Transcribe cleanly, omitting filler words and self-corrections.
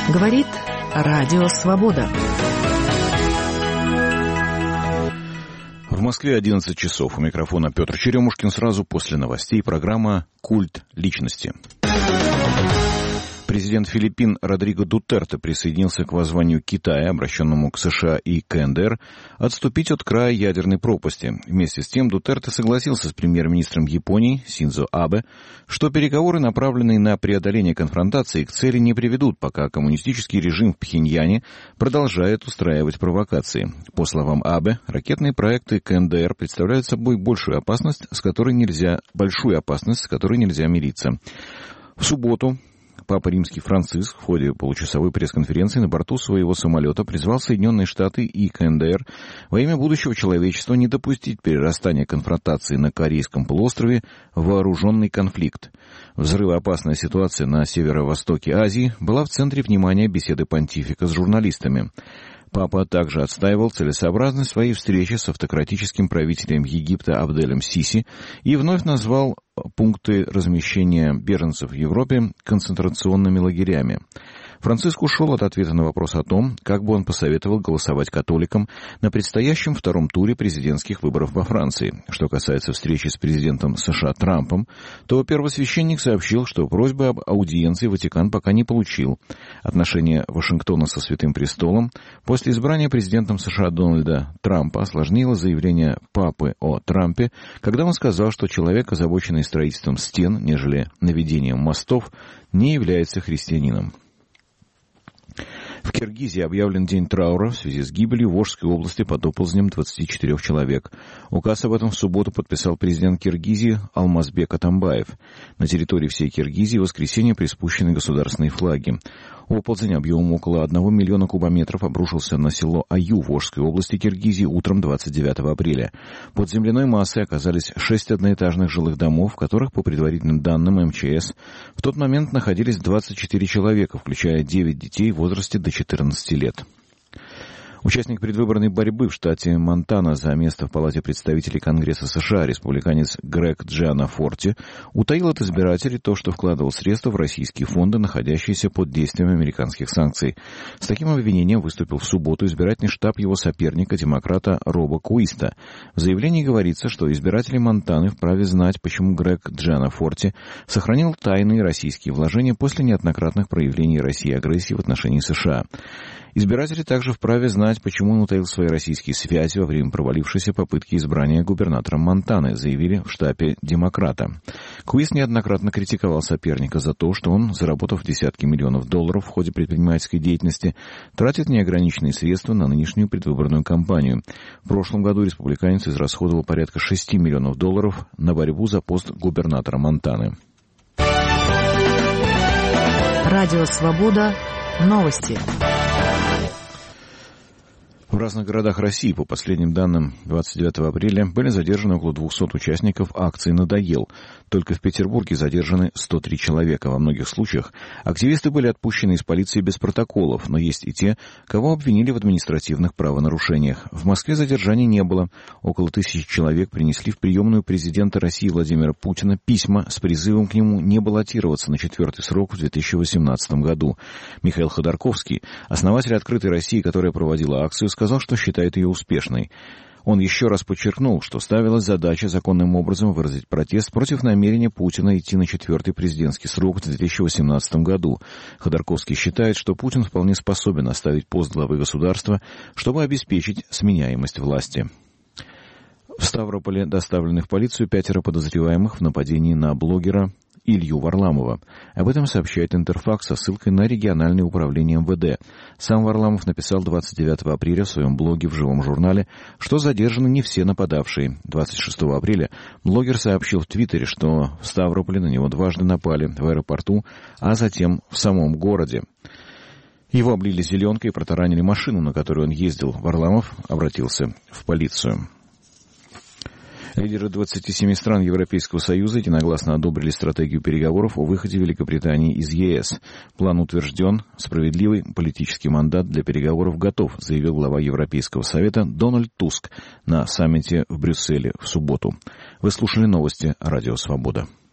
Говорит Радио Свобода. В Москве 11 часов. У микрофона Петр Черемушкин. Сразу после новостей программа «Культ личности». Президент Филиппин Родриго Дутерте присоединился к воззванию Китая, обращенному к США и КНДР, отступить от края ядерной пропасти. Вместе с тем Дутерте согласился с премьер-министром Японии Синдзо Абе, что переговоры, направленные на преодоление конфронтации, к цели не приведут, пока коммунистический режим в Пхеньяне продолжает устраивать провокации. По словам Абе, ракетные проекты КНДР представляют собой большую опасность, с которой нельзя мириться. В субботу Папа Римский Франциск в ходе получасовой пресс-конференции на борту своего самолета призвал Соединенные Штаты и КНДР во имя будущего человечества не допустить перерастания конфронтации на Корейском полуострове в вооруженный конфликт. Взрывоопасная ситуация на северо-востоке Азии была в центре внимания беседы понтифика с журналистами. Папа также отстаивал целесообразность своей встречи с автократическим правителем Египта Абделем Сиси и вновь назвал пункты размещения беженцев в Европе концентрационными лагерями. Франциск ушел от ответа на вопрос о том, как бы он посоветовал голосовать католикам на предстоящем втором туре президентских выборов во Франции. Что касается встречи с президентом США Трампом, то первосвященник сообщил, что просьбы об аудиенции Ватикан пока не получил. Отношения Вашингтона со Святым Престолом после избрания президентом США Дональда Трампа осложнило заявление Папы о Трампе, когда он сказал, что человек, озабоченный строительством стен, нежели наведением мостов, не является христианином. В Киргизии объявлен день траура в связи с гибелью в Волжской области под оползнем 24 человек. Указ об этом в субботу подписал президент Киргизии Алмазбек Атамбаев. На территории всей Киргизии в воскресенье приспущены государственные флаги. Оползень объемом около 1 миллиона кубометров обрушился на село Аю в Волжской области Киргизии утром 29 апреля. Под земляной массой оказались 6 одноэтажных жилых домов, в которых, по предварительным данным МЧС, в тот момент находились 24 человека, включая 9 детей в возрасте до 14 лет. Участник предвыборной борьбы в штате Монтана за место в Палате представителей Конгресса США, республиканец Грег Джианафорти, утаил от избирателей то, что вкладывал средства в российские фонды, находящиеся под действием американских санкций. С таким обвинением выступил в субботу избирательный штаб его соперника, демократа Роба Куиста. В заявлении говорится, что избиратели Монтаны вправе знать, почему Грег Джианафорти сохранил тайные российские вложения после неоднократных проявлений России агрессии в отношении США. Избиратели также вправе знать, почему он утаил свои российские связи во время провалившейся попытки избрания губернатором Монтаны, заявили в штабе демократа. Куис неоднократно критиковал соперника за то, что он, заработав десятки миллионов долларов в ходе предпринимательской деятельности, тратит неограниченные средства на нынешнюю предвыборную кампанию. В прошлом году республиканец израсходовал порядка 6 миллионов долларов на борьбу за пост губернатора Монтаны. Радио Свобода. Новости. В разных городах России, по последним данным 29 апреля, были задержаны около 200 участников акции «Надоел». Только в Петербурге задержаны 103 человека. Во многих случаях активисты были отпущены из полиции без протоколов, но есть и те, кого обвинили в административных правонарушениях. В Москве задержаний не было. Около 1000 человек принесли в приемную президента России Владимира Путина письма с призывом к нему не баллотироваться на 4-й срок в 2018 году. Михаил Ходорковский, основатель «Открытой России», которая проводила акцию, сказал, что считает ее успешной. Он еще раз подчеркнул, что ставилась задача законным образом выразить протест против намерения Путина идти на 4-й президентский срок в 2018 году. Ходорковский считает, что Путин вполне способен оставить пост главы государства, чтобы обеспечить сменяемость власти. В Ставрополе доставлены в полицию 5 подозреваемых в нападении на блогера Илью Варламова. Об этом сообщает Интерфакс со ссылкой на региональное управление МВД. Сам Варламов написал 29 апреля в своем блоге в «Живом журнале», что задержаны не все нападавшие. 26 апреля блогер сообщил в Твиттере, что в Ставрополе на него дважды напали в аэропорту, а затем в самом городе. Его облили зеленкой и протаранили машину, на которой он ездил. Варламов обратился в полицию. Лидеры 27 стран Европейского Союза единогласно одобрили стратегию переговоров о выходе Великобритании из ЕС. План утвержден, справедливый политический мандат для переговоров готов, заявил глава Европейского Совета Дональд Туск на саммите в Брюсселе в субботу. Вы слушали новости Радио Свобода.